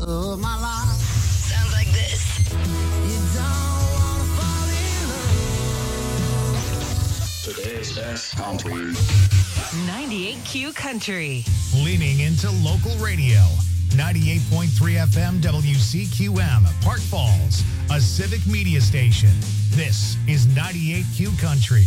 of my life. Sounds like this. You don't wanna fall in love. Today's best country. 98Q Country. Leaning into local radio. 98.3 FM WCQM, Park Falls, a civic media station. This is 98Q Country.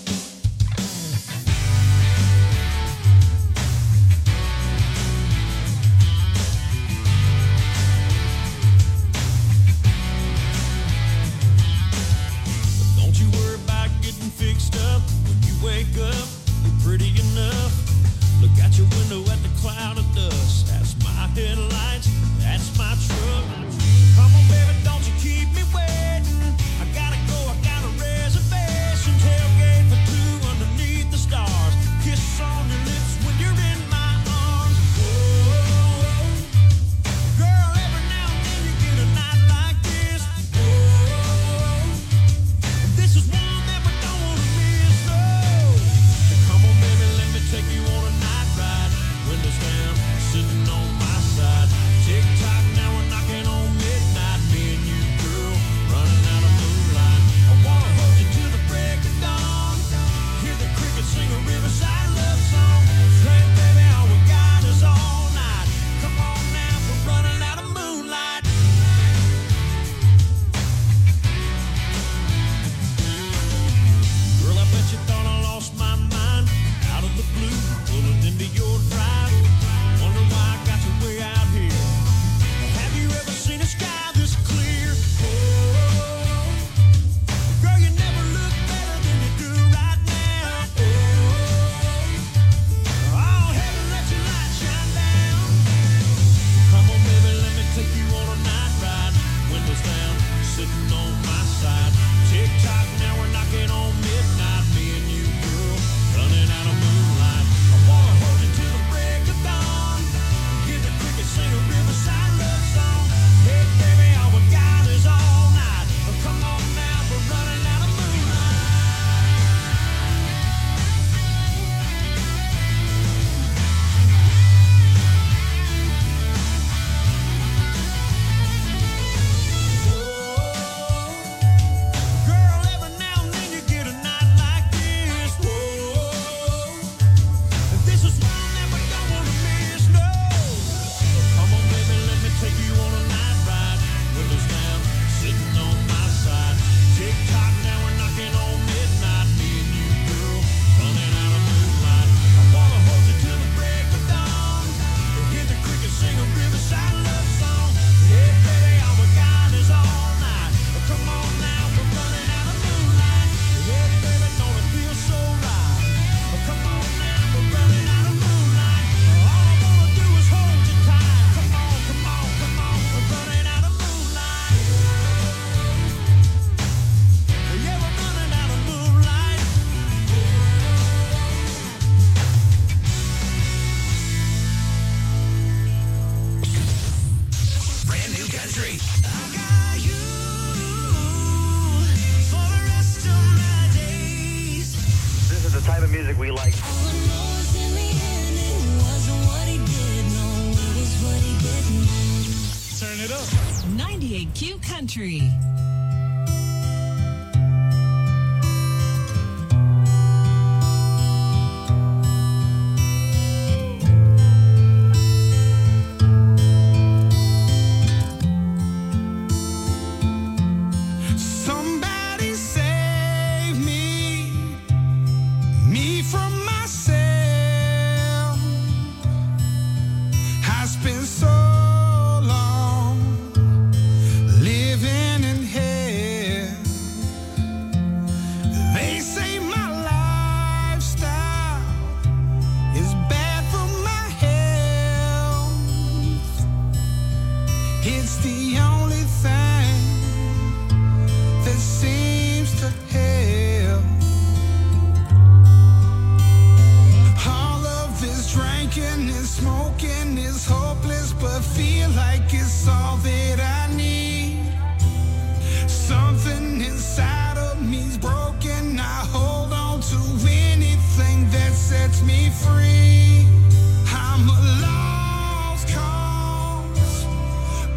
Don't you worry about getting fixed up. When you wake up, you're pretty enough. Look out your window at the cloud of dust. That's my headlights, that's my truck. Come on, baby, don't you keep me waiting. I gotta go, I got a reservation. Tailgate for two underneath the stars. Kiss on your lips when you're in my arms. Whoa, girl, every now and then you get a night like this. Whoa, this is one that we don't wanna miss, no. Come on, baby, let me take you on a night ride. Windows down, sitting on my side. Tick tock, now we're knocking on midnight. Me and you, girl, running out of moonlight. I wanna hold you till the break of dawn. Hear the crickets sing a riverside love song. Hey, baby, all we got is all night. Come on now, we're running out of moonlight. Girl, I bet you thought I lost my mind. Out of the blue, pulling into your drive. Wonder why I got you way out here. Have you ever seen a sky this clear? Oh, girl, you never look better than you do right now. Oh, heaven, let your light shine down. Come on, baby, let me take you on a night ride. Windows down, sitting on my side. Tick tock, now we're knocking on midnight. Me and you, girl, running out of moonlight. I wanna hold you till the break of dawn. Hear the crickets sing a riverside love song. Hey, baby, all we got is all night. Come on now, we're running out of moonlight. Girl, every now and then you get a night like this. Whoa, this is one that we don't wanna miss, no. Come on, baby, let me take you on a night ride. Windows down, sitting on my side. Tick tock, now we're knocking on midnight. Me and you, girl, running out of moonlight. I wanna hold you till the break of dawn. Hear the crickets sing a riverside love song. Hey, baby, all we got is all night. Come on now, we're running out of moonlight. Hey, baby, don't it feel so right? Come on now, we're running out of moonlight. All I wanna do is hold you tight. Come on, come on, come on, we're running out of moonlight. Yeah, we're running out of moonlight. Brand new country. I got you for the rest of my days. This is the type of music we like. Turn it up. 98Q Country. Somebody save me from myself. I spent so long living in hell. They say my lifestyle is bad for my health. It's the only thing that seems to help. All of this drinking and smoking is hopeless, but feel like it's all that I need. Something inside of me's broken. I hold on to anything that sets me free. I'm a lost cause,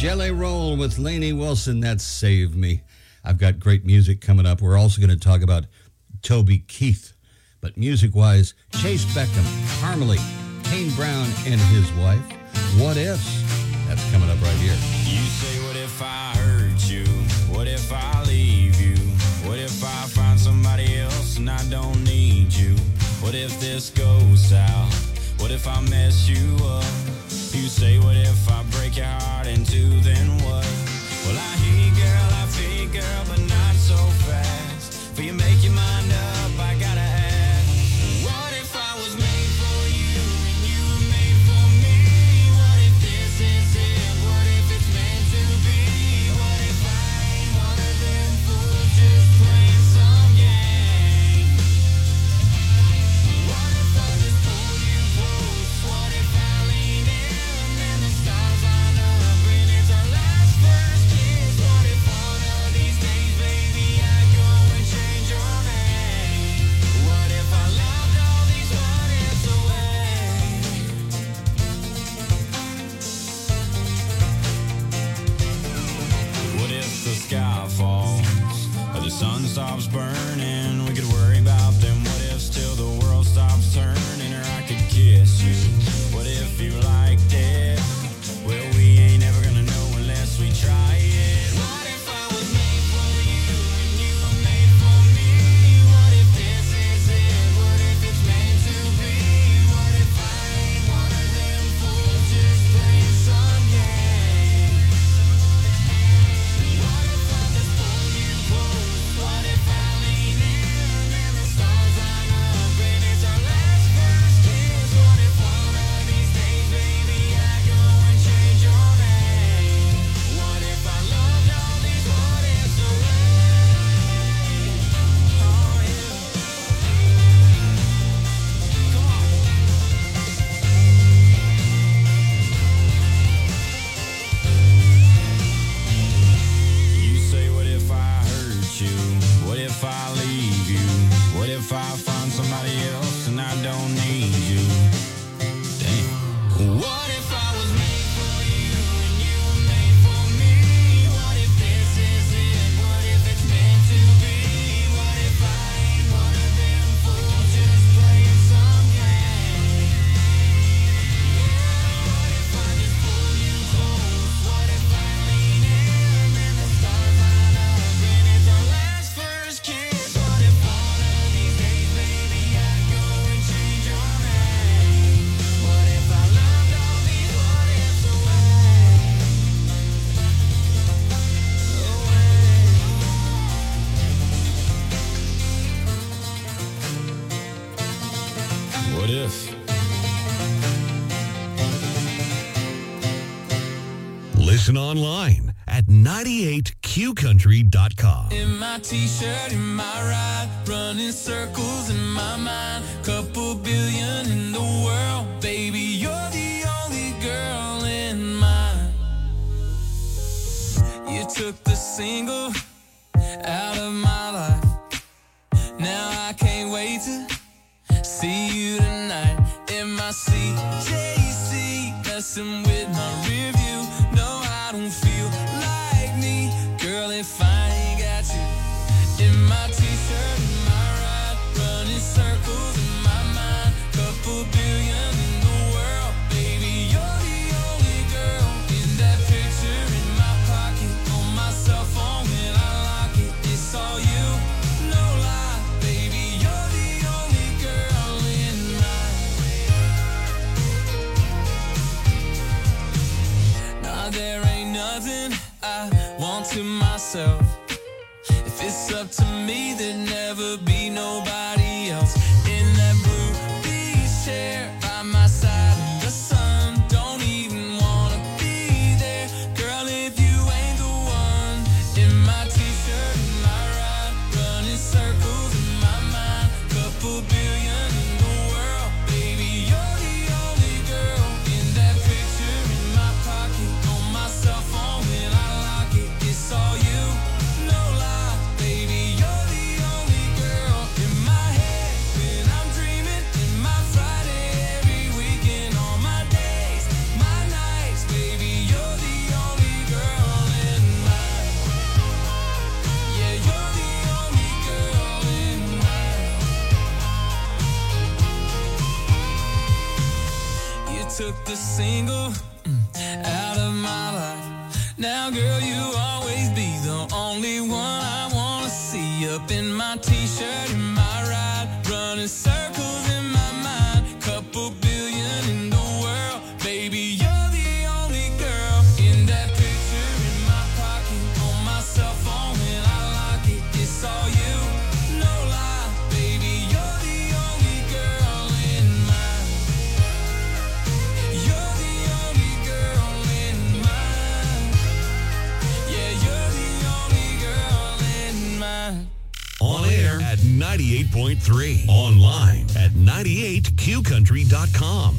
Jelly Roll with Lainey Wilson. That saved me. I've got great music coming up. We're also going to talk about Toby Keith. But music-wise, Chase Beckham, Harmony, Kane Brown and his wife. What Ifs? That's coming up right here. You say, what if I hurt you? What if I leave you? What if I find somebody else and I don't need you? What if this goes south? What if I mess you up? You say, what if I break your heart in two, then what? Well, I hear you, girl, I feel you, girl, but not so fast. Before you make your mind up, I gotta ask, what if I was made for you and you were made for me? What if this is it? What if it's meant to be? What if I ain't one of them fools just playing some game? What if I just pull you close? What if I lean in and the stars line up and it's our last first kiss? What if one of these days, baby, I go and change your name? What if I loved all these what ifs away? What if the sky falls or the sun stops burning? We could worry about them what ifs till the world stops turning, or I could kiss you. What if you liked it? Well, we ain't ever gonna know unless we try it. What if I was made for you and you were made for me? What if this is it? What if it's meant to be? What if I ain't one of them fools just playing some game? What if I just pull you close? What if I lean in and the stars line up and it's our last first kiss? What if one of these days, baby, I go and change your name? What if I loved all these what ifs away? Oh yeah. Come on. You say, what if I hurt you? What if I leave you? What if I find somebody else and I don't need you? Damn. What if I was made for you and you were made for me? What if this is it? What if it's meant to be? What if I ain't one of them fools just playing some game? What if I just pull you close? What if I lean in and the stars line up and it's our last first kiss? What if one of these days, baby, I go and change your name? What if I loved all these what ifs away? What if? Listen online at 98qcountry.com. In my t-shirt, in my ride, running circles in my mind. Couple billion in the world, baby, you're the only girl in mine. You took the single out of my life. Now I can't wait to see you tonight. In my CJC, messing with my rear view. No, I don't feel like me, girl, if I ain't got you. In my t-shirt, in my ride, running circles in my mind. Couple billion in the world, baby, you're the only girl. In that picture in my pocket, on my cell phone when I lock it, it's all you, no lie, baby, you're the only girl in mine. took the single out of my life. Now, girl, you always be the only one I wanna see. Up in my t-shirt, in my ride, running circles in my mind. Couple billion in the world, baby, you're the only girl. In that picture in my pocket, on my cell phone, and I lock it. It's all you, no lie, baby, you're the only girl in mine. You're the only girl in mine. Yeah, you're the only girl in mine. On air at 98.3. Online at 98qcountry.com.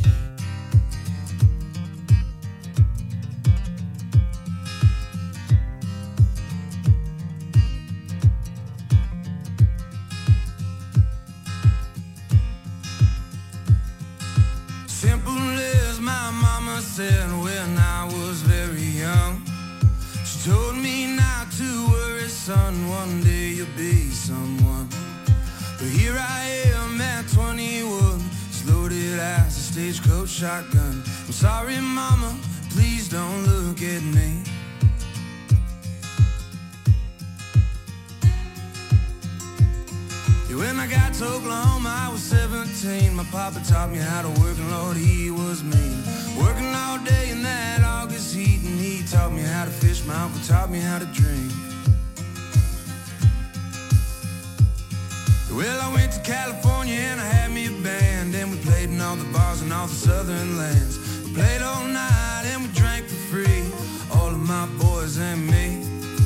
Simple as my mama said when I was very young. She told me not to worry, son, one day you'll be someone. But here I am at 21, loaded as a stagecoach shotgun. I'm sorry, mama, please don't look at me. Yeah, when I got to Oklahoma, I was 17. My papa taught me how to work, and Lord, he was mean. Working all day in that August heat, and he taught me how to fish. My uncle taught me how to drink. Well, I went to California and I had me a band, and we played in all the bars in all the southern lands. We played all night and we drank for free, all of my boys and me.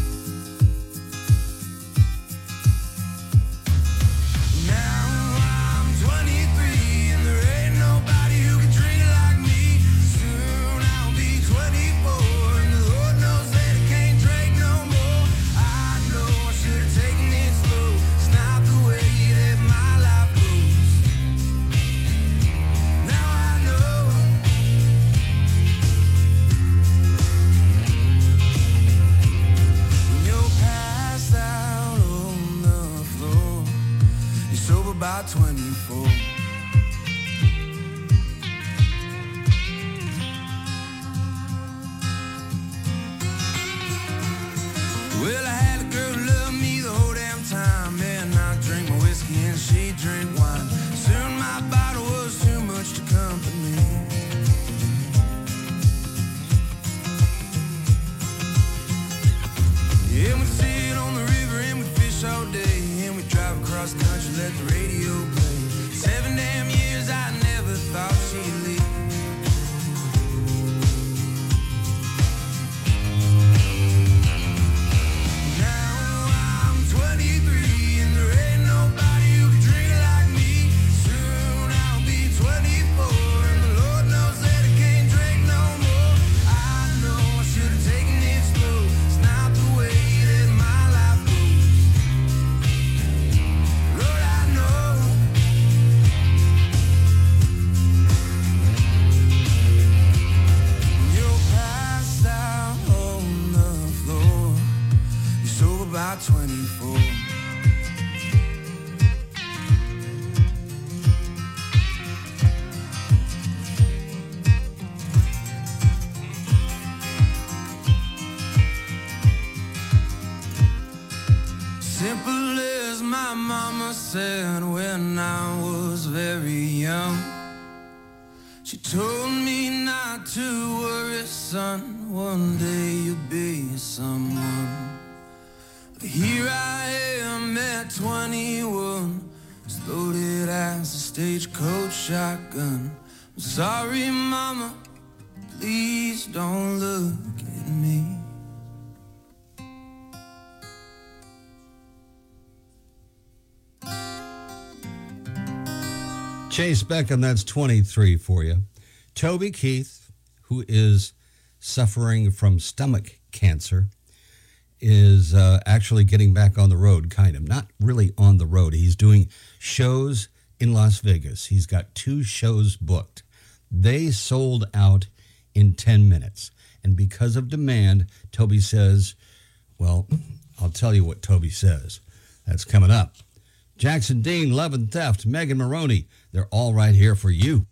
Now I'm 23 and there ain't nobody who can drink like me. Soon I'll be 24 and the Lord knows that I can't drink no more. I know I should have taken it slow. It's not the way that my life goes. Now I know. When you're passed out on the floor, you're sober by 24. Well, I had a girl who loved me the whole damn time, and I drink my whiskey and she drink wine. Soon my bottle was too much to comfort me. Yeah, we sit on the river and we fish all day, and we drive across the country, let the radio play. 7 damn years I never thought she'd leave. Now I'm 23 and there ain't nobody who can drink like me. Soon I'll be 24 and the Lord knows that I can't drink no more. I know I should have taken it slow. It's not the way that my life goes. Lord, I know. You're passed out on the floor. You're sober by 24. Simple as my mama said when I was very young. She told me not to worry, son, one day you'll be someone. But here I am at 21, as loaded as a stagecoach shotgun. I'm sorry, mama, please don't look at me. Chase Beckham, that's 23 for you. Toby Keith, who is suffering from stomach cancer, is actually getting back on the road, kind of. Not really on the road. He's doing shows in Las Vegas. He's got 2 shows booked. They sold out in 10 minutes. And because of demand, Toby says, well, I'll tell you what Toby says. That's coming up. Jackson Dean, Love and Theft, Megan Maroney, they're all right here for you.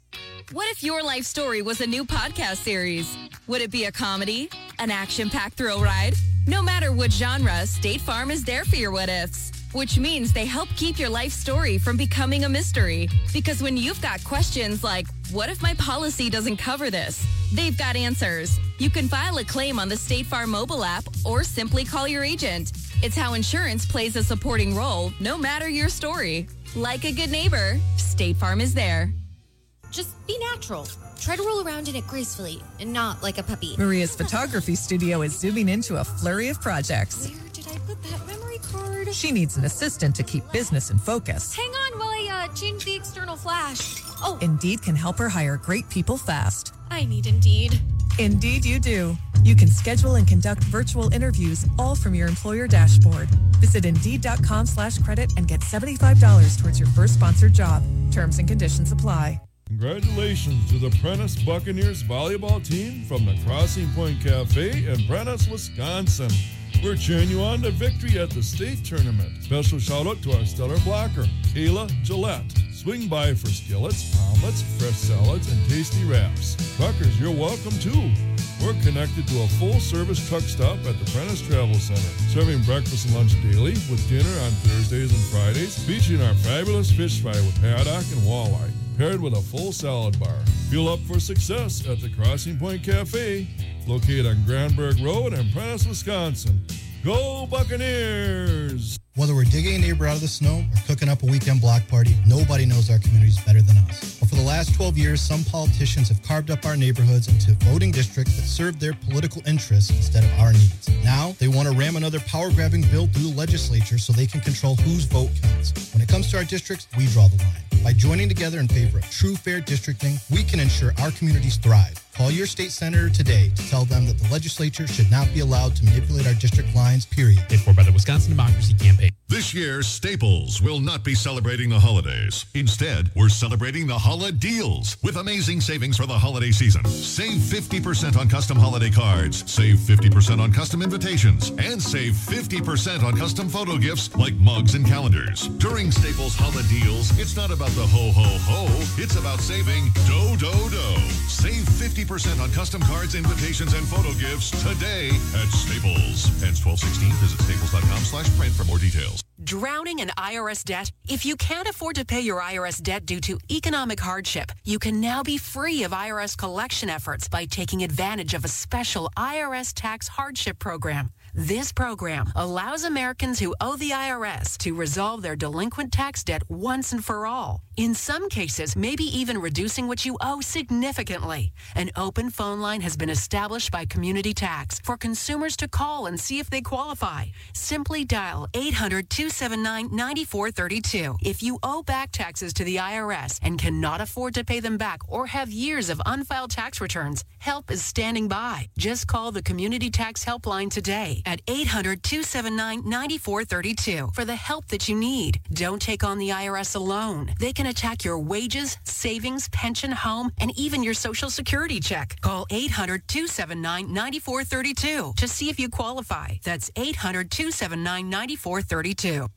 What if your life story was a new podcast series? Would it be a comedy? An action-packed thrill ride? No matter what genre, State Farm is there for your what-ifs. Which means they help keep your life story from becoming a mystery. Because when you've got questions like, what if my policy doesn't cover this? They've got answers. You can file a claim on the State Farm mobile app or simply call your agent. It's how insurance plays a supporting role, no matter your story. Like a good neighbor, State Farm is there. Just be natural. Try to roll around in it gracefully and not like a puppy. Maria's photography studio is zooming into a flurry of projects. Where did I put that memory card? She needs an assistant to keep business in focus. Hang on while I change the external flash. Oh, Indeed can help her hire great people fast. I need Indeed. Indeed you do. You can schedule and conduct virtual interviews all from your employer dashboard. Visit Indeed.com/credit and get $75 towards your first sponsored job. Terms and conditions apply. Congratulations to the Prentice Buccaneers volleyball team from the Crossing Point Cafe in Prentice, Wisconsin. We're cheering you on to victory at the state tournament. Special shout out to our stellar blocker, Kayla Gillette. Swing by for skillets, omelets, fresh salads, and tasty wraps. Truckers, you're welcome too. We're connected to a full-service truck stop at the Prentice Travel Center, serving breakfast and lunch daily with dinner on Thursdays and Fridays, featuring our fabulous fish fry with haddock and walleye, paired with a full salad bar. Fuel up for success at the Crossing Point Cafe, located on Granberg Road in Prentice, Wisconsin. Go Buccaneers! Whether we're digging a neighbor out of the snow or cooking up a weekend block party, nobody knows our communities better than us. But for the last 12 years, some politicians have carved up our neighborhoods into voting districts that serve their political interests instead of our needs. Now, they want to ram another power-grabbing bill through the legislature so they can control whose vote counts. When it comes to our districts, we draw the line. By joining together in favor of true, fair districting, we can ensure our communities thrive. Call your state senator today to tell them that the legislature should not be allowed to manipulate our district lines, period. Paid for by the Wisconsin Democracy Campaign. This year, Staples will not be celebrating the holidays. Instead, we're celebrating the Holiday Deals with amazing savings for the holiday season. Save 50% on custom holiday cards, save 50% on custom invitations, and save 50% on custom photo gifts like mugs and calendars. During Staples Holiday Deals, it's not about the ho-ho-ho, it's about saving do-do-do. Save 50% on custom cards, invitations, and photo gifts today at Staples. Ends 12/16. Visit staples.com/print for more details. Drowning in IRS debt? If you can't afford to pay your IRS debt due to economic hardship, you can now be free of IRS collection efforts by taking advantage of a special IRS tax hardship program. This program allows Americans who owe the IRS to resolve their delinquent tax debt once and for all. In some cases, maybe even reducing what you owe significantly. An open phone line has been established by Community Tax for consumers to call and see if they qualify. Simply dial 800-279-9432. If you owe back taxes to the IRS and cannot afford to pay them back or have years of unfiled tax returns, help is standing by. Just call the Community Tax Helpline today at 800-279-9432 for the help that you need. Don't take on the IRS alone. They can attack your wages, savings, pension, home, and even your Social Security check. Call 800-279-9432 to see if you qualify. That's 800-279-9432.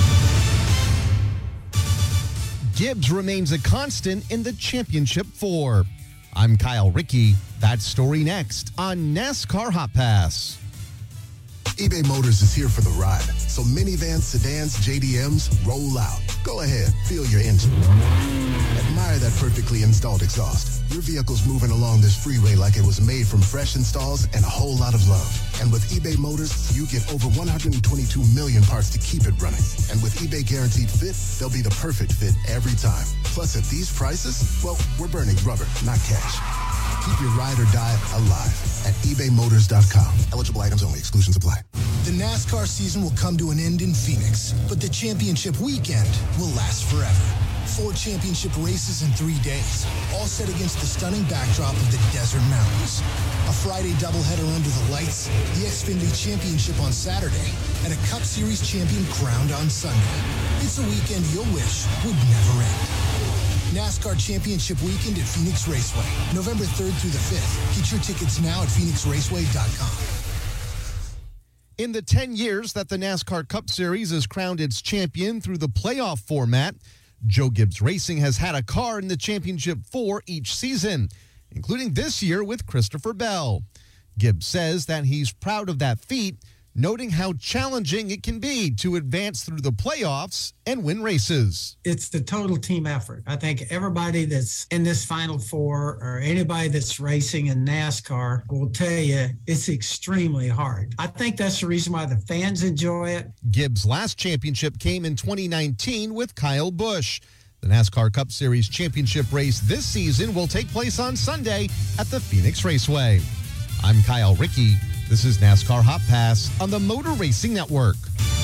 Gibbs remains a constant in the Championship 4. I'm Kyle Rickey. That story next on NASCAR Hot Pass. eBay Motors is here for the ride. So minivans, sedans, JDMs, roll out. Go ahead, feel your engine. Admire that perfectly installed exhaust. Your vehicle's moving along this freeway like it was made from fresh installs and a whole lot of love. And with eBay Motors, you get over 122 million parts to keep it running. And with eBay Guaranteed Fit, they'll be the perfect fit every time. Plus, at these prices, well, we're burning rubber, not cash. Keep your ride or die alive at ebaymotors.com. Eligible items only. Exclusions apply. The NASCAR season will come to an end in Phoenix, but the championship weekend will last forever. 4 championship races in 3 days, all set against the stunning backdrop of the Desert Mountains. A Friday doubleheader under the lights, the Xfinity Championship on Saturday, and a Cup Series champion crowned on Sunday. It's a weekend you'll wish would never end. NASCAR Championship Weekend at Phoenix Raceway, November 3rd through the 5th. Get your tickets now at phoenixraceway.com. In the 10 years that the NASCAR Cup Series has crowned its champion through the playoff format, Joe Gibbs Racing has had a car in the Championship 4 each season, including this year with Christopher Bell. Gibbs says that he's proud of that feat, noting how challenging it can be to advance through the playoffs and win races. It's the total team effort. I think everybody that's in this Final Four or anybody that's racing in NASCAR will tell you it's extremely hard. I think that's the reason why the fans enjoy it. Gibbs' last championship came in 2019 with Kyle Busch. The NASCAR Cup Series championship race this season will take place on Sunday at the Phoenix Raceway. I'm Kyle Rickey. This is NASCAR Hot Pass on the Motor Racing Network.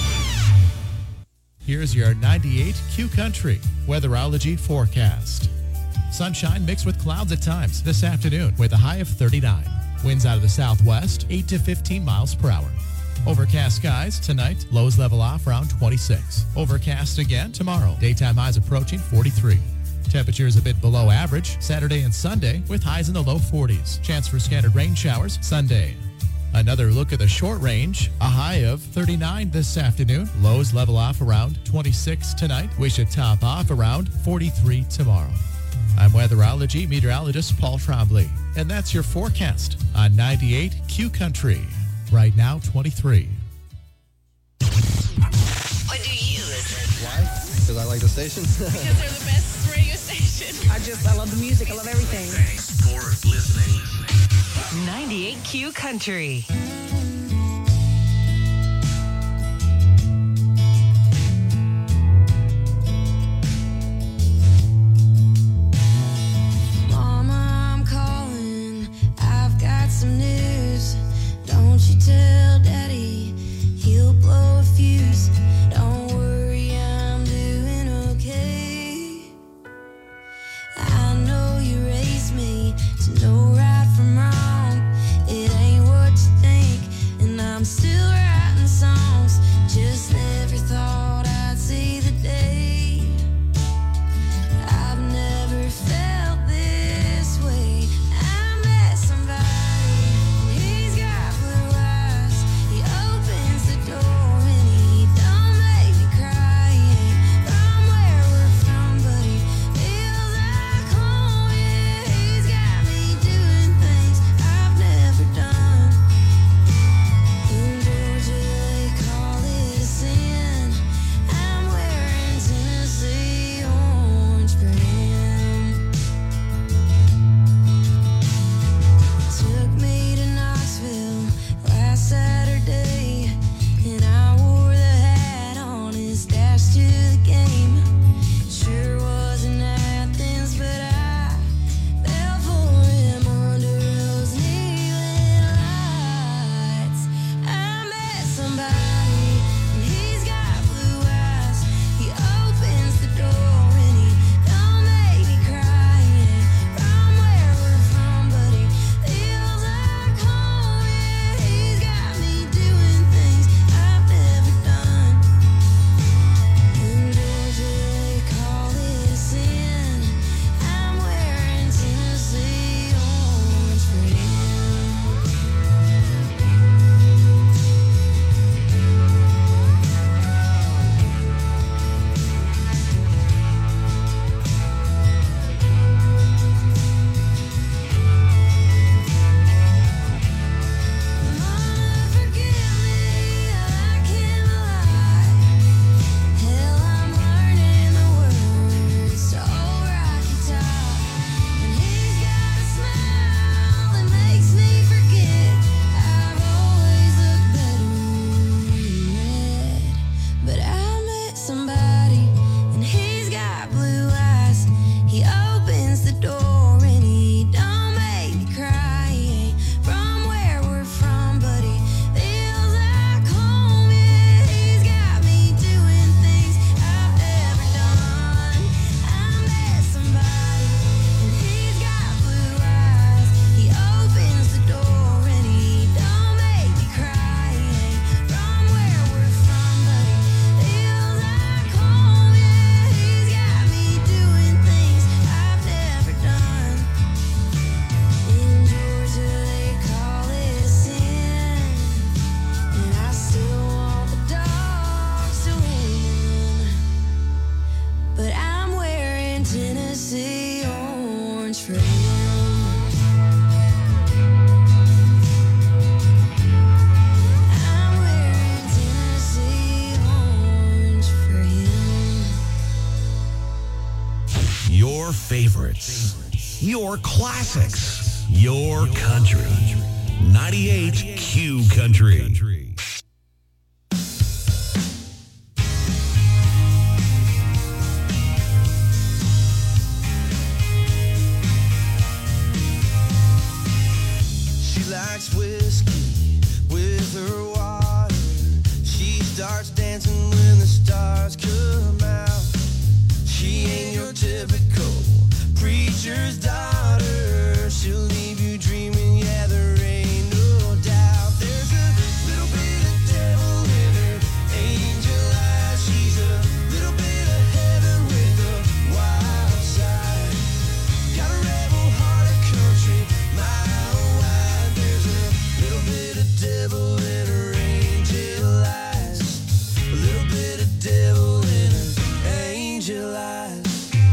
Here's your 98 Q Country weatherology forecast. Sunshine mixed with clouds at times this afternoon with a high of 39. Winds out of the southwest, 8 to 15 miles per hour. Overcast skies tonight, lows level off around 26. Overcast again tomorrow, daytime highs approaching 43. Temperatures a bit below average Saturday and Sunday with highs in the low 40s. Chance for scattered rain showers Sunday. Another look at the short range, a high of 39 this afternoon. Lows level off around 26 tonight. We should top off around 43 tomorrow. I'm weatherology meteorologist Paul Trombley, and that's your forecast on 98 Q Country. Right now, 23. What do you listen? Why? Because I like the station. Because they're the best radio station. I love the music. I love everything. Thanks for listening. 98 Q Country. Mama, I'm calling. I've got some news. Don't you tell Daddy, he'll blow a fuse. Don't worry, I'm doing okay. I know you raised me to know right from wrong. It ain't what you think. Your favorites. Your classics. Your country. 98 Q Country. She likes whiskey with her water. She starts dancing when the stars come out. She ain't your typical preacher's daughter. She'll leave you dreaming, yeah, there ain't no doubt. There's a little bit of devil in her angel eyes. She's a little bit of heaven with a wild side. Got a rebel heart, a country mile wide. There's a little bit of devil in her angel eyes. A little bit of devil in her angel eyes.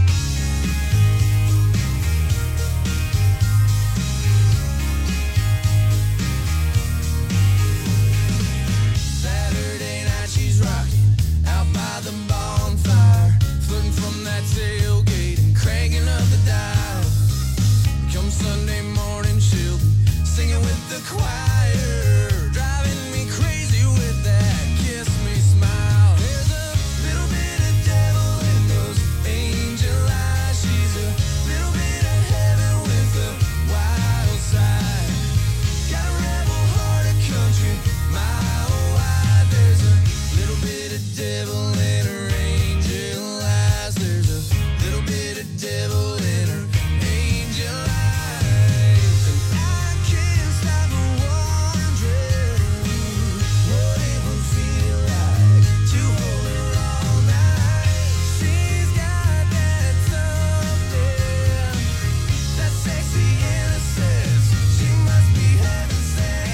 Saturday night she's rocking out by the bonfire, flirting from that tailgate and cranking up the dial. Come Sunday morning she'll be singing with the choir, driving me crazy with that kiss me smile. There's a little bit of devil in those angel eyes. She's a little bit of heaven with a wild side. Got a rebel heart, a country mile wide. There's a little bit of devil in her angel eyes. There's a little bit of devil in her angel eyes. And I can't stop wondering what it would feel like to hold her all night. She's got that something, that sexy innocence. She must be heaven sent.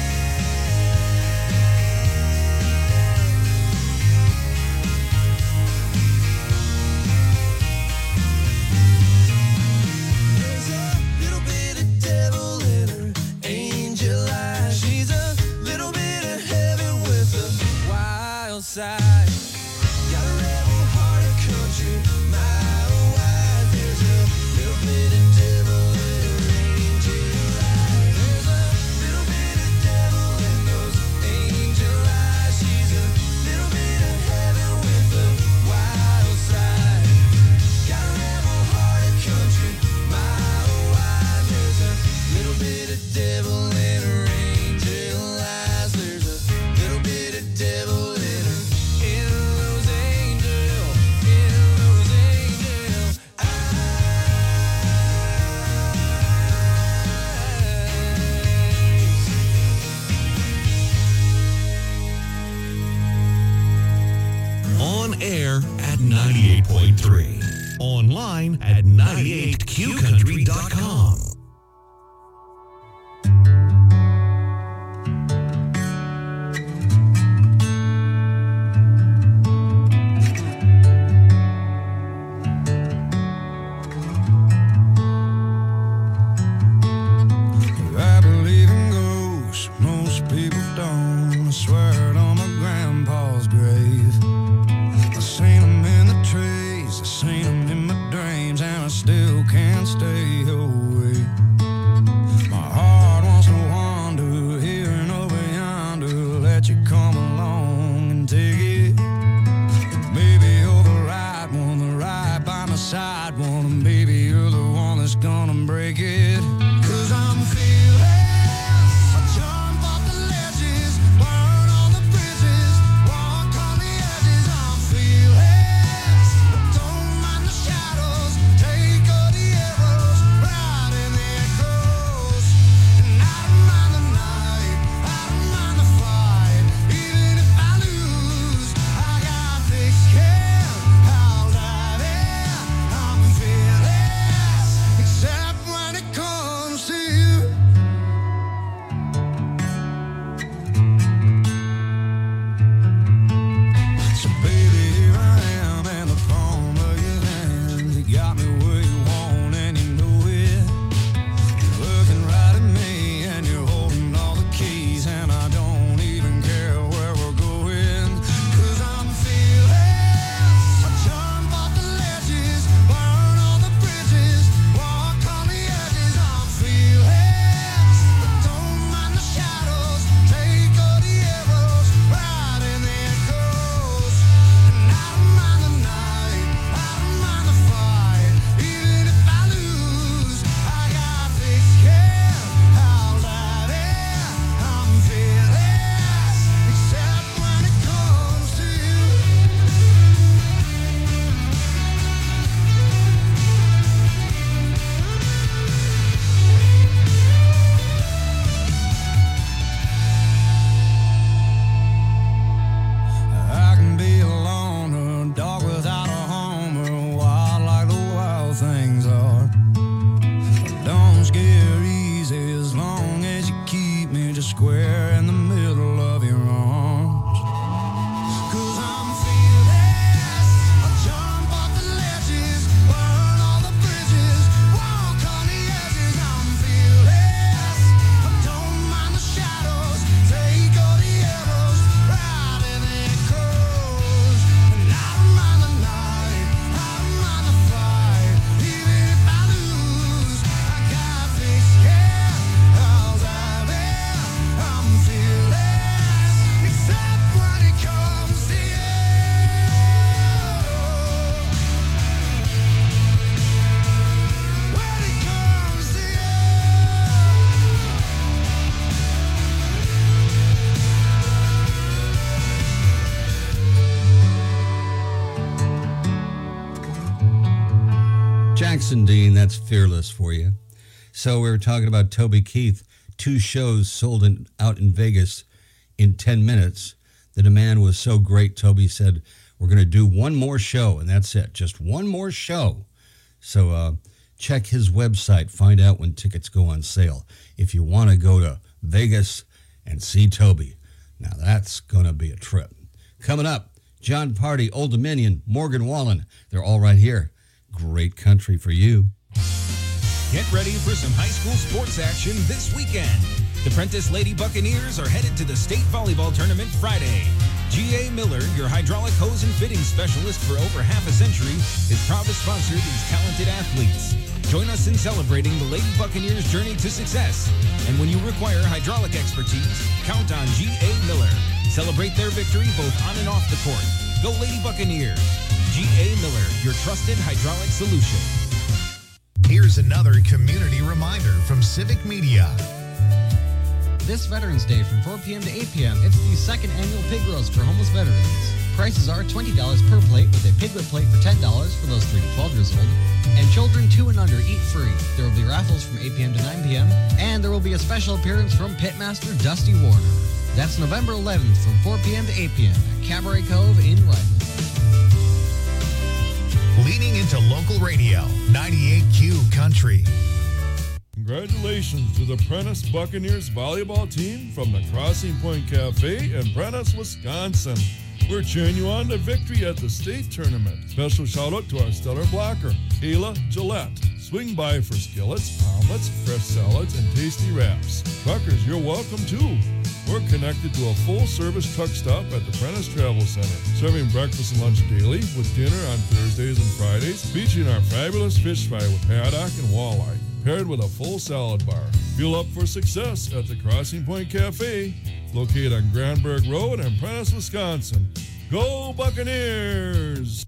There's a little bit of devil in her angel eyes. She's a little bit of heaven with a wild side. Got a rebel heart, a country mile wide. There's a little bit of devil in her angel eyes. There's a little bit of devil in those angel eyes. She's a little bit of heaven with a wild side. Got a rebel heart, a country mile wide. There's a little bit of devil in her angel eyes. There's a little bit of devil in her, in those angel eyes. On air at 98.3. Online at 98qcountry.com. I believe in ghosts, most people don't. I swear it on my grandpa's grave. I seen them in the trees, I seen them in my dreams, and I still can't stay away. My heart wants to wander here and over yonder, let you come along and take it. Maybe you're the right one, right by my side one, and maybe you're the one that's gonna break it. 'Cause I'm feeling, I jump off the ledges, burn on the bridges, walk on the edges. I'm feeling, don't mind the shadows, take all the arrows, ride in the echoes. And I don't mind the night, I don't mind the fight, even if I lose, I got thick skin, I'll dive in. I'm fearless, except when it comes things are. Don't scare easy as long as you keep me just square in the middle of your arms. 'Cause I'm fearless. I jump off the ledges, burn all the bridges, walk on the edges. I'm fearless. I don't mind the shadows, take all the arrows, ride in the echoes. And I don't mind the night, I don't mind the fight, even if I lose. I got thick skin, I'll dive in. I'm fearless, except when it comes to you. When it comes to you. Jackson Dean, that's Fearless for you. So we were talking about Toby Keith, 2 shows sold out in Vegas in 10 minutes. The demand was so great, Toby said, we're going to do one more show, and that's it, just one more show. So check his website, find out when tickets go on sale. If you want to go to Vegas and see Toby, now that's going to be a trip. Coming up, John Party, Old Dominion, Morgan Wallen, they're all right here. Great country for you. Get ready for some high school sports action this weekend. The Prentice Lady Buccaneers are headed to the state volleyball tournament Friday. G.A. Miller, your hydraulic hose and fitting specialist for over half a century, is proud to sponsor these talented athletes. Join us in celebrating the Lady Buccaneers' journey to success. And when you require hydraulic expertise, count on G.A. Miller. Celebrate their victory both on and off the court. Go Lady Buccaneers. G.A. Miller, your trusted hydraulic solution. Here's another community reminder from Civic Media. This Veterans Day from 4 p.m. to 8 p.m., it's the second annual pig roast for homeless veterans. Prices are $20 per plate with a piglet plate for $10 for those 3 to 12 years old. And children 2 and under eat free. There will be raffles from 8 p.m. to 9 p.m. And there will be a special appearance from Pitmaster Dusty Warner. That's November 11th from 4 p.m. to 8 p.m. at Cabaret Cove in Rydman. Leading into local radio, 98Q Country. Congratulations to the Prentice Buccaneers volleyball team from the Crossing Point Cafe in Prentice, Wisconsin. We're cheering you on to victory at the state tournament. Special shout out to our stellar blocker, Kayla Gillette. Swing by for skillets, omelets, fresh salads, and tasty wraps. Truckers, you're welcome too. We're connected to a full-service truck stop at the Prentice Travel Center, serving breakfast and lunch daily with dinner on Thursdays and Fridays, featuring our fabulous fish fry with haddock and walleye, paired with a full salad bar. Fuel up for success at the Crossing Point Cafe, located on Granberg Road in Prentice, Wisconsin. Go Buccaneers!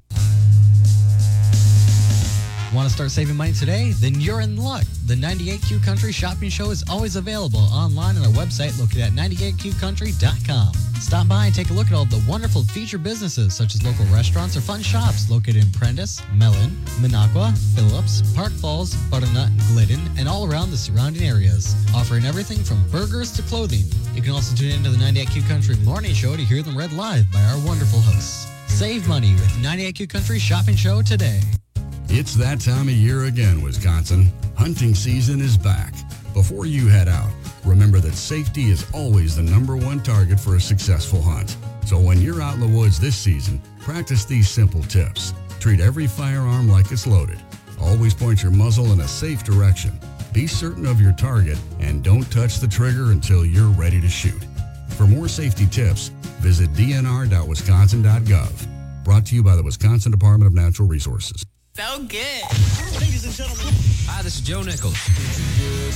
Want to start saving money today? Then you're in luck. The 98Q Country Shopping Show is always available online on our website located at 98qcountry.com. Stop by and take a look at all the wonderful featured businesses such as local restaurants or fun shops located in Prentice, Mellon, Minocqua, Phillips, Park Falls, Butternut, Glidden, and all around the surrounding areas, offering everything from burgers to clothing. You can also tune into the 98Q Country Morning Show to hear them read live by our wonderful hosts. Save money with 98Q Country Shopping Show today. It's that time of year again, Wisconsin. Hunting season is back. Before you head out, remember that safety is always the #1 target for a successful hunt. So when you're out in the woods this season, practice these simple tips. Treat every firearm like it's loaded. Always point your muzzle in a safe direction. Be certain of your target and don't touch the trigger until you're ready to shoot. For more safety tips, visit dnr.wisconsin.gov. Brought to you by the Wisconsin Department of Natural Resources. So good. Ladies and gentlemen. Hi, this is Joe Nichols. Good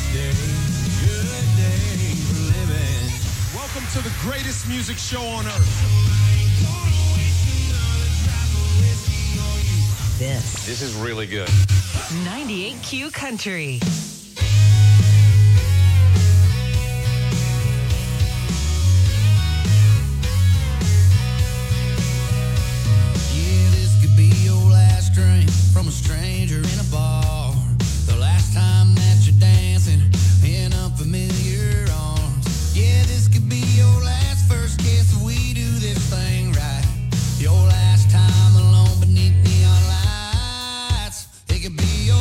day for living. Welcome to the greatest music show on earth. This is really good. 98Q Country. From a stranger in a bar, the last time that you're dancing in unfamiliar arms. Yeah, this could be your last first kiss if we do this thing right. Your last time alone beneath neon lights. It could be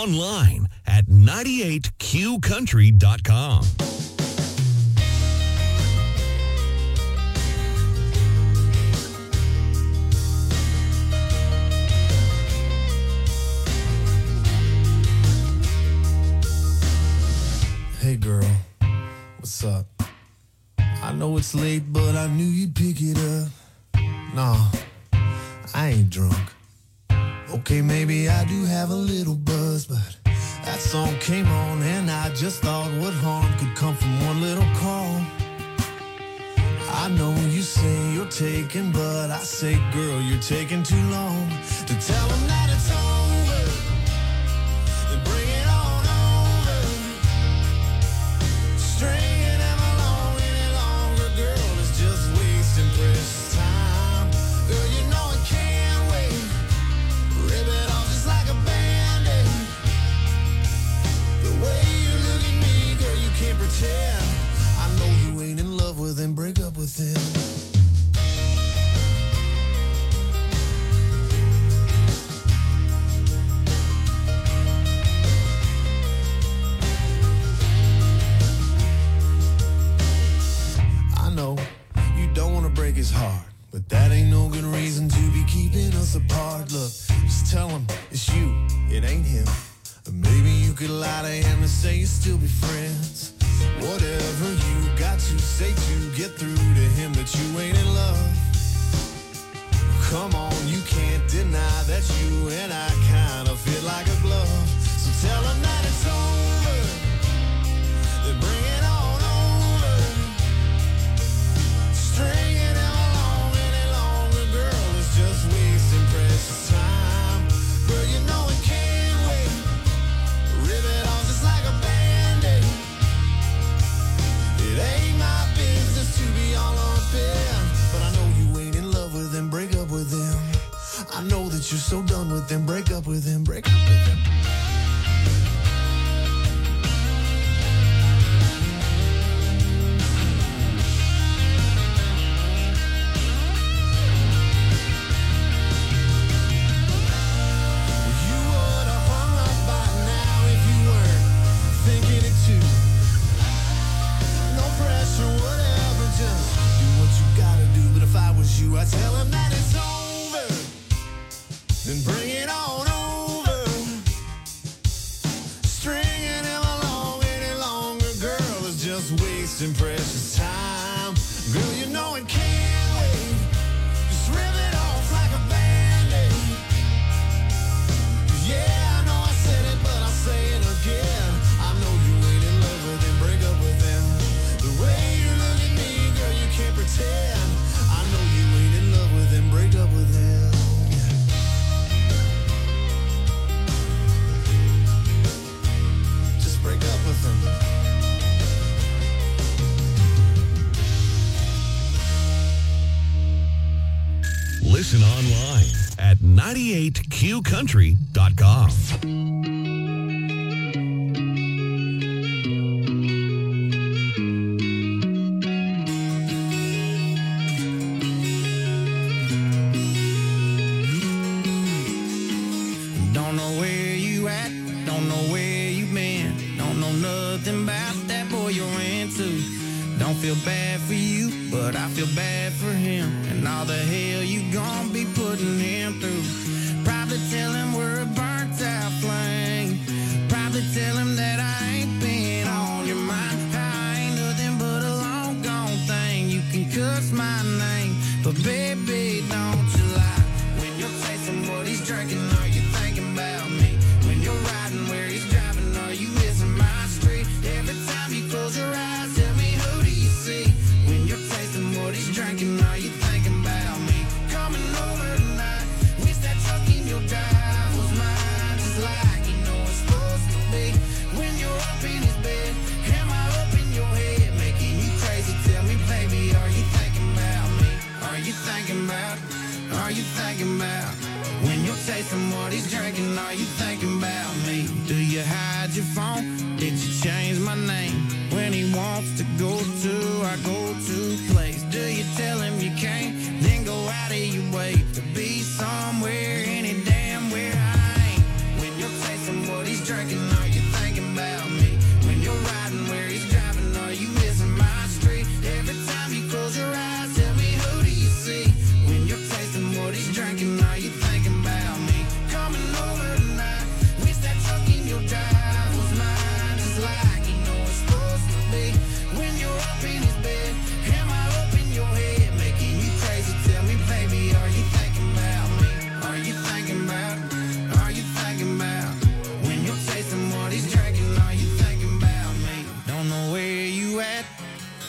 online at 98qcountry.com. Hey girl, what's up? I know it's late, but I knew you'd pick it up. Nah, I ain't drunk. Okay, maybe I do have a little buzz, but that song came on and I just thought what harm could come from one little call. I know you say you're taking, but I say, girl, you're taking too long to tell them that it's over. Then bring it on over. Stringing them along any longer, girl, is just wasting precious time. Girl, you know it can't wait. Rip it off just like a band-aid. The way you look at me, girl, you can't pretend. I know you ain't in love with him, break up with him. I know you don't want to break his heart, but that ain't no good reason to be keeping us apart. Look, just tell him it's you, it ain't him. Or maybe you could lie to him and say you still be friends. Whatever you got to say to get through to him that you ain't in love. Come on, you can't deny that you and I kind of fit like a glove. So tell him that it's over, then bring it on over. Stringing him along any longer, girl, is just wasting precious time. Girl, you know it can't wait. Rip it off just like a band-aid. It ain't my business to be all up in, but I know you ain't in love with him, break up with him. I know that you're so done with him, break up with him, break up with him. You would have hung up by now if you weren't thinking it too. No pressure, whatever, just do what you gotta do. But if I was you, I'd tell him that it's over, then bring it on over. Stringing him along any longer, girl, is just wasting precious time. Girl, you know it can't wait. Just rip it off like a band-aid. Yeah, I know I said it, but I'll say it again. I know you ain't in love with him, break up with him. The way you look at me, girl, you can't pretend. I know you ain't in love with him, break up with him. Just break up with him. Listen online at 98qcountry.com. Don't know where you at, don't know where you been, don't know nothing about that boy you're into. Don't feel bad for you, but I feel bad for him, and all the hell you gon' be putting him through. Probably tell him we're a burnt out flame. Probably tell him that I ain't been on your mind. I ain't nothing but a long gone thing. You can cuss my name, but baby, don't you lie. When you're tasting what he's drinking, are you thinking about me? When you're riding where he's driving, are you missing my street? Every time you close your eyes, tell me who do you see? When you're tasting what he's drinking, are you thinking about me? Coming over tonight, wish that truck in your drive was mine, just like you know it's supposed to be. When you're up in his bed, am I up in your head, making you crazy? Tell me, baby, are you thinking about me? Are you thinking about? Are you thinking about? When you're tasting what he's drinking, are you thinking about me? Do you hide your phone? Did you change my name? When he wants to go to our go-to place, do you tell him you can't? Then go out of your way to be somewhere, any damn where I ain't. When you're tasting what he's drinking,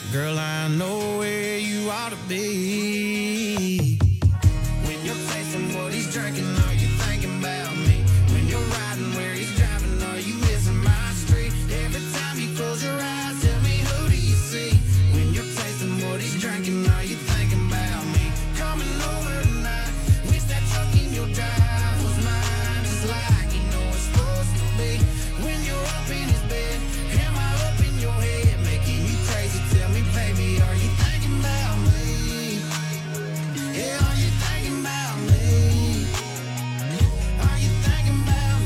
Girl, I know where you ought to be. When you're tasting what he's drinking, are you thinking about me? When you're riding where he's driving, are you missing my street? Every time you close your eyes, tell me who do you see? When you're tasting what he's drinking, are you thinking about me? Coming over tonight, wish that truck in your drive was mine. Just like you know it's supposed to be. When you're up in his bed, am I up in your head, making you crazy? Tell me, baby, are you thinking about me? Yeah, are you thinking about me? Are you thinking about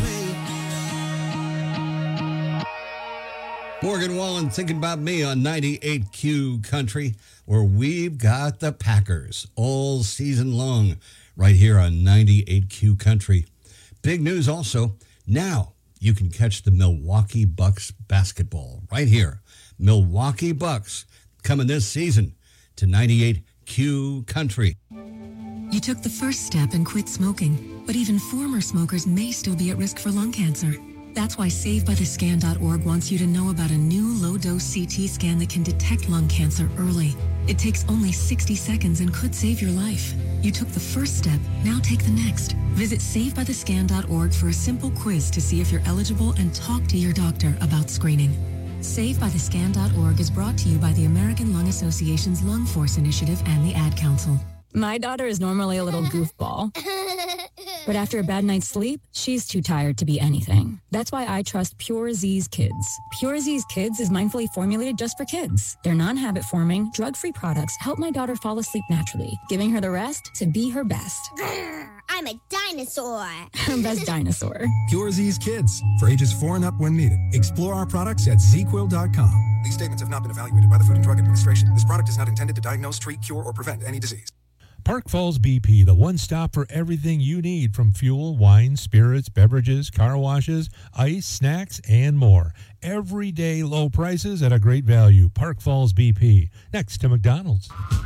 me? Morgan Wallen thinking about me on 98Q Country, where we've got the Packers all season long right here on 98Q Country. Big news also, now you can catch the Milwaukee Bucks basketball right here. Milwaukee Bucks coming this season to 98Q Country. You took the first step and quit smoking, but even former smokers may still be at risk for lung cancer. That's why SaveByTheScan.org wants you to know about a new low-dose CT scan that can detect lung cancer early. It takes only 60 seconds and could save your life. You took the first step, now take the next. Visit SaveByTheScan.org for a simple quiz to see if you're eligible and talk to your doctor about screening. SaveByTheScan.org is brought to you by the American Lung Association's Lung Force Initiative and the Ad Council. My daughter is normally a little goofball, but after a bad night's sleep, she's too tired to be anything. That's why I trust Pure Z's Kids. Pure Z's Kids is mindfully formulated just for kids. Their non-habit forming, drug-free products help my daughter fall asleep naturally, giving her the rest to be her best. I'm a dinosaur. Her best dinosaur. Pure Z's Kids, for ages 4 and up when needed. Explore our products at zquill.com. These statements have not been evaluated by the Food and Drug Administration. This product is not intended to diagnose, treat, cure, or prevent any disease. Park Falls BP, the one stop for everything you need from fuel, wine, spirits, beverages, car washes, ice, snacks, and more. Everyday low prices at a great value. Park Falls BP, next to McDonald's.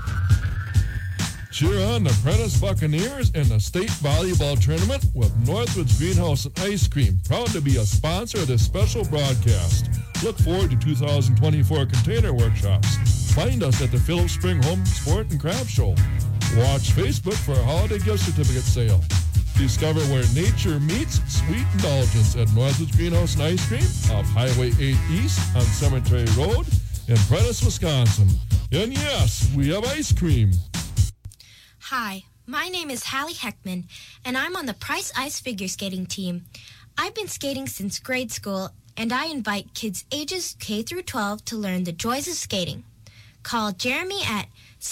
Cheer on the Prentice Buccaneers in the state volleyball tournament with Northwoods Greenhouse and Ice Cream, proud to be a sponsor of this special broadcast. Look forward to 2024 container workshops. Find us at the Phillips Spring Home Sport and Craft Show. Watch Facebook for a holiday gift certificate sale. Discover where nature meets sweet indulgence at Northwoods Greenhouse and Ice Cream off Highway 8 East on Cemetery Road in Prentice, Wisconsin. And yes, we have ice cream. Hi, my name is Hallie Heckman, and I'm on the Price Ice figure skating team. I've been skating since grade school, and I invite kids ages K through 12 to learn the joys of skating. Call Jeremy at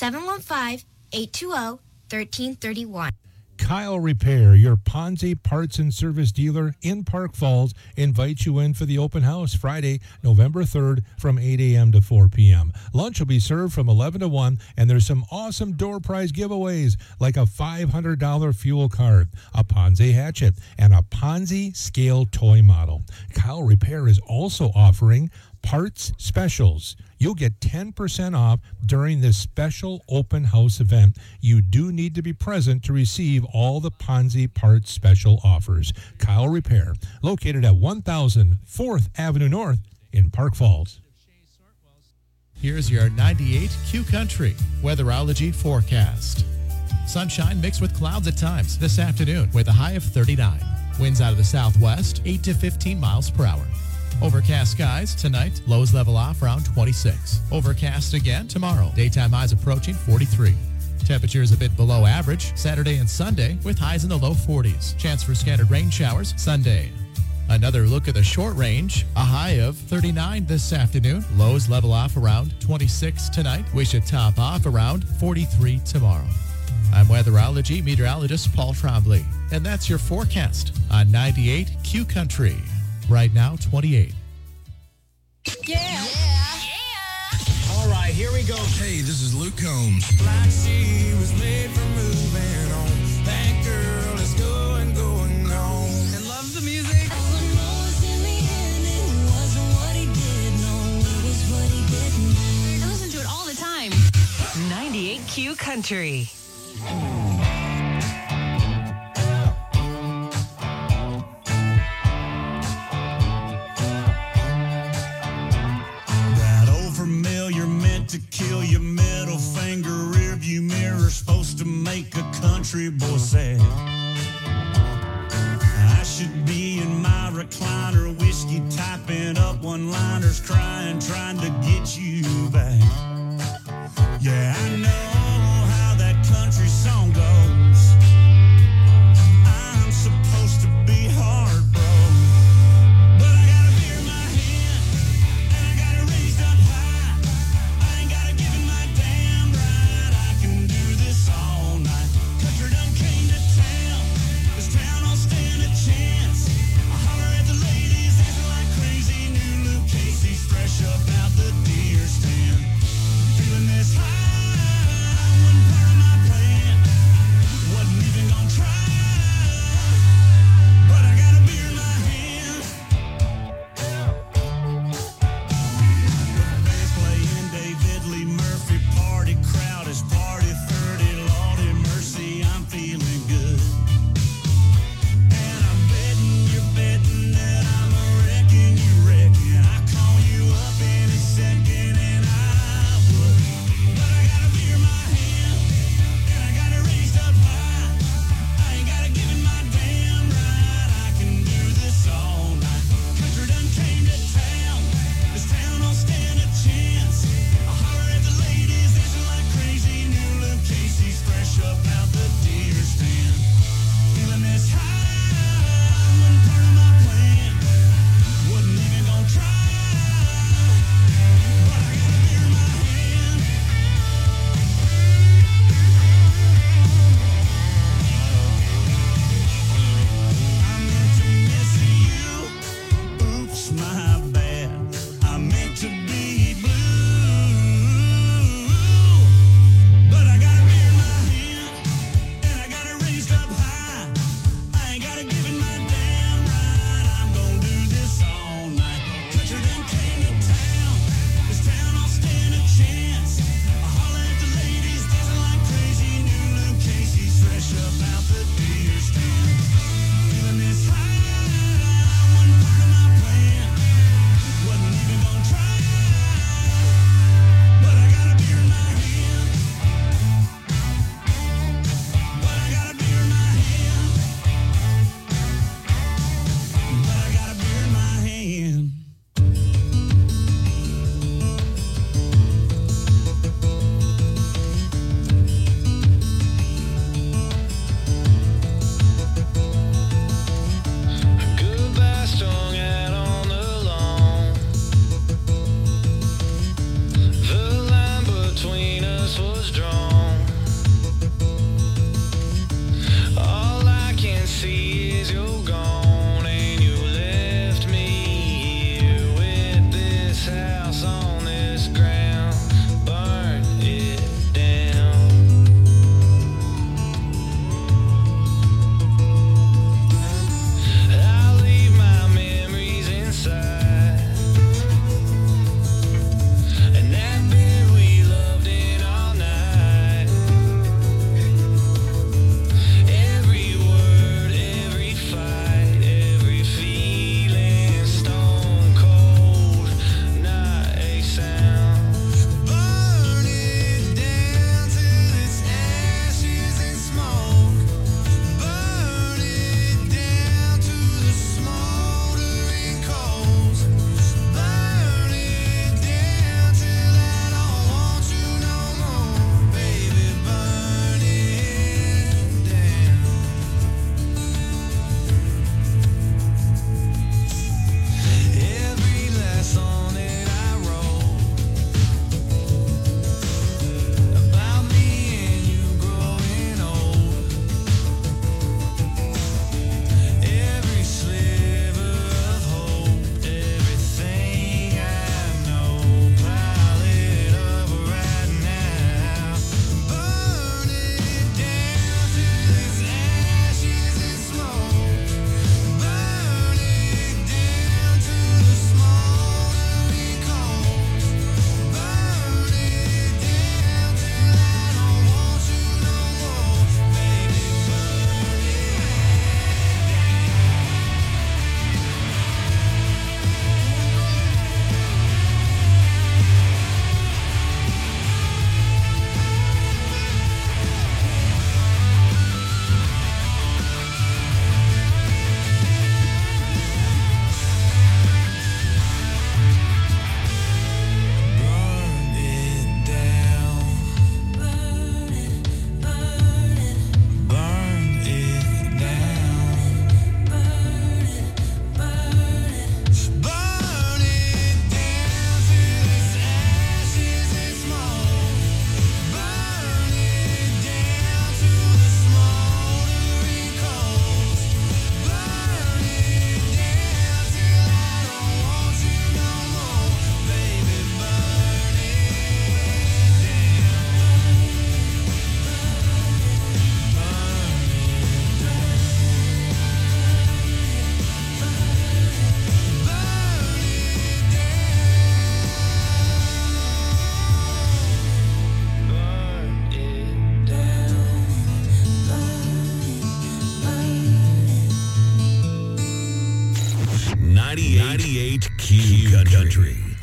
715-820-1331. Kyle Repair, your Ponzi parts and service dealer in Park Falls, invites you in for the open house Friday, November 3rd from 8 a.m. to 4 p.m. Lunch will be served from 11 to 1, and there's some awesome door prize giveaways like a $500 fuel card, a Ponzi hatchet, and a Ponzi scale toy model. Kyle Repair is also offering parts specials. You'll get 10% off during this special open house event. You do need to be present to receive all the Ponzi parts special offers. Kyle Repair, located at 1000 4th Avenue North in Park Falls. Here's your 98Q Country weatherology forecast. Sunshine mixed with clouds at times this afternoon with a high of 39. Winds out of the southwest, 8 to 15 miles per hour. Overcast skies tonight, lows level off around 26. Overcast again tomorrow, daytime highs approaching 43. Temperatures a bit below average Saturday and Sunday with highs in the low 40s. Chance for scattered rain showers Sunday. Another look at the short range, a high of 39 this afternoon. Lows level off around 26 tonight. We should top off around 43 tomorrow. I'm weatherology meteorologist Paul Trombley, and that's your forecast on 98Q Country. Right now, 28. Yeah. All right, here we go. Hey, this is Luke Combs. Like she was made for moving on. That girl is going on. And love the music. I listen to it all the time. 98Q Country. to kill your middle finger, rearview mirror, supposed to make a country boy sad. I should be in my recliner, whiskey typing up one-liners, crying, trying to get you back. Yeah, I know how that country song goes. I'm supposed to be hard, bro. But I got a beer in my hand, and I got it raised up high. I ain't got to give it my damn right. I can do this all night. Country done came to town. This town don't stand a chance. I holler at the ladies, dancing like crazy. New Luke Casey's fresh up out the deer stand.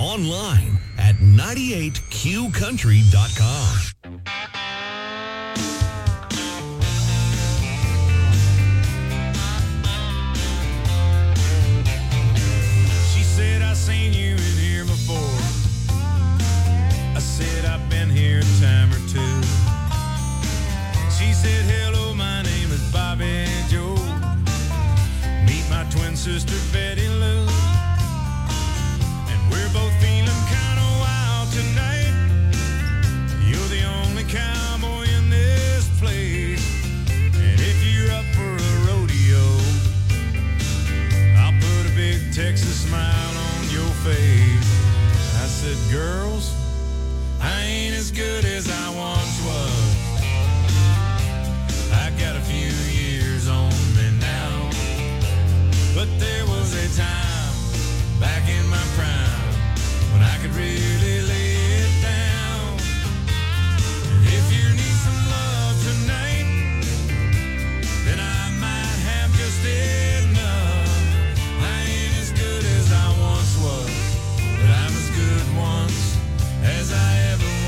Online at 98qcountry.com. She said, I seen you in here before. I said, I've been here a time or two. She said, hello, my name is Bobby Joe. Meet my twin sister, Betty Lou. And we're both feeling kind of wild tonight. You're the only cowboy in this place. And if you're up for a rodeo, I'll put a big Texas smile on your face. I said, girls, I ain't as good as I once was. I got a few years on me now. But there was a time back in my prime when I could really lay it down. And if you need some love tonight, then I might have just enough. I ain't as good as I once was, but I'm as good once as I ever was.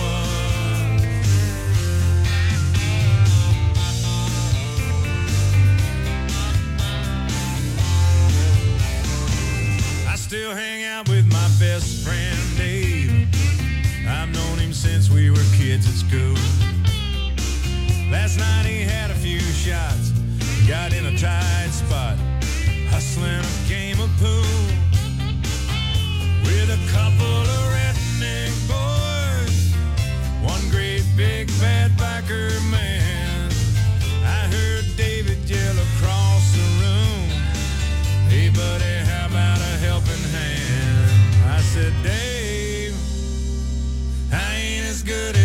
I still hang out with my best friend Dave. I've known him since we were kids at school. Last night he had a few shots, got in a tight spot, hustling a game of pool with a couple of redneck boys, one great big bad biker man. I heard David yell across the room, hey buddy, how about a helping hand? I said, Dave, I ain't as good